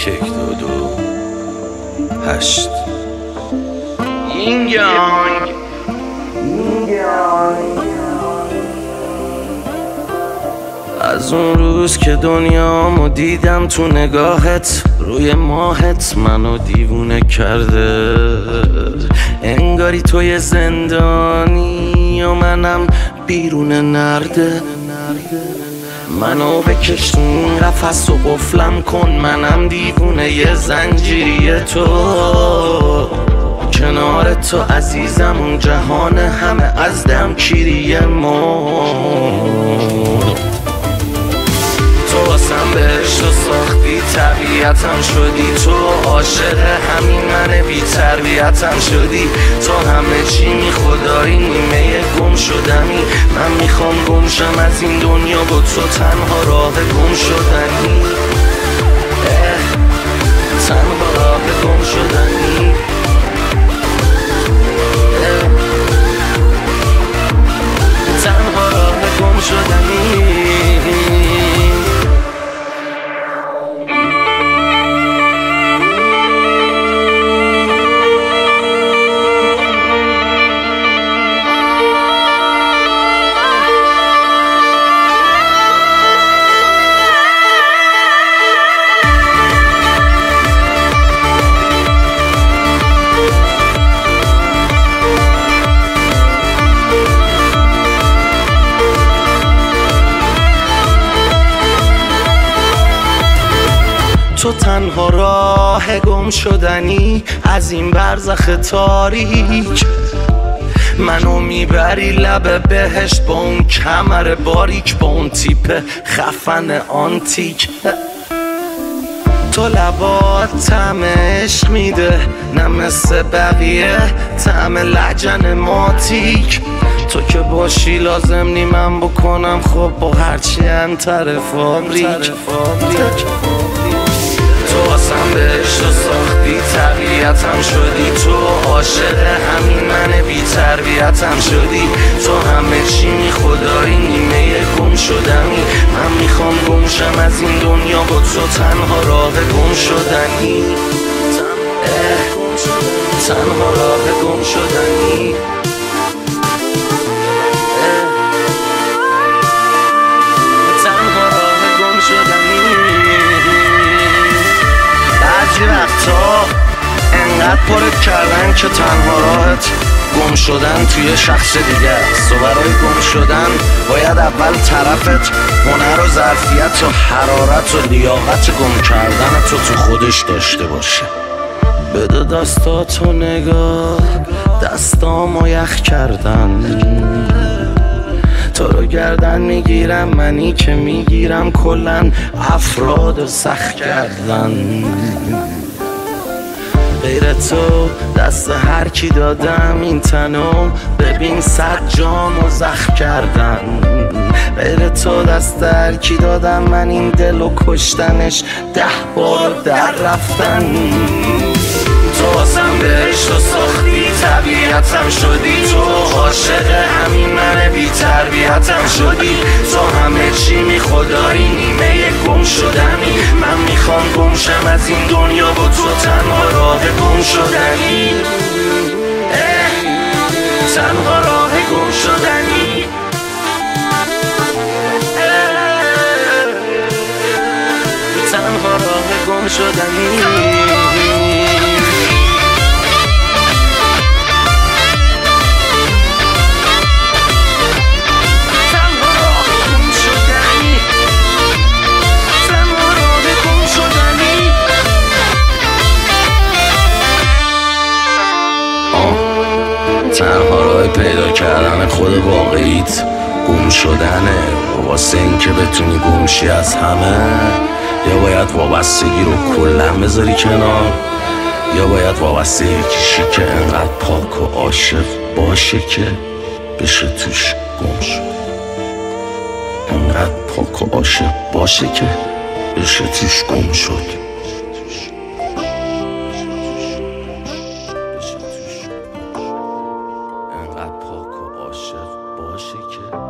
8 از اون روز که دنیامو دیدم تو نگاهت، روی ماهت منو دیوونه کرده. انگاری توی زندانی و منم بیرون نرده. منو بکش تو این قفس و قفلم کن، منم دیوونه ی زنجیری تو. کنار تو عزیزم اون جهان همه از دمکیری مرد. تو واسم بهشت و ساختی، طبیعتم شدی. تو عاشق همین من بی تربیتم شدی. تو همه چی می خدایی، نیمه گم شدنی. من میخوام گم شم از این دنیا، با تو تنها راه گم شدنی. تنها راه گم شدنی. تنها راه گم شدنی. تو تنها راه گم شدنی از این برزخ تاریک. منو میبری لب بهشت با اون کمر باریک، با اون تیپ خفن آنتیک. تو لبات طعم عشق میده، نه مثل بقیه طعم لجن ماتیک. تو که باشی لازم نی من بکنم خب با هرچی انتر فابریک. تو واسم بهشت و ساختی، طبیعتم شدی. تو عاشق همین من بی تربیتم شدی. تو همه چی می خدایی، نیمه گم شدنی. من میخوام گم شم از این دنیا، با تو تنها راه گم شدنی. تنها راه گم شدنی. تنها راه گم شدنی. بعضی وقتا انقدر پرت کردن که تنها راهت گم شدن توی شخص دیگه است. و برای گم شدن باید اول طرفت هنر و ظرفیت و حرارت و لیاقت گم کردن تو خودش داشته باشه. بده دستاتو نگاه، دستامو یخ کردن. تو رو گردن میگیرم، منی که میگیرم کلن افراد سخت کردن. غیر تو دست هر کی دادم این تنو، ببین 100 جامو زخم کردن. غیر تو دست هر کی دادم من این دلو کشتنش 10 بار در رفتن. تو واسم بهشت و ساختی، طبیعتم شدی. تو عاشق همین من بی تربیتم شدی. تو همه چی می خدایی، نیمه گم شدنی. من میخوام گم شم از این دنیا، با تو تنها راه گم شدنی. تنها راه گم شدنی. تنها راه گم شدنی. تنها راه پیدا کردن خود واقعیت گم شدنه. واسه این که بتونی گمشی از همه، یا باید وابستگی رو کلا بذاری کنار، یا باید وابسته یکیشی که انقدر پاک و عاشق باشه که بشه توش گم شد. انقدر پاک و عاشق باشه که بشه توش گم شد. انقدر پاک و عاشق باشه که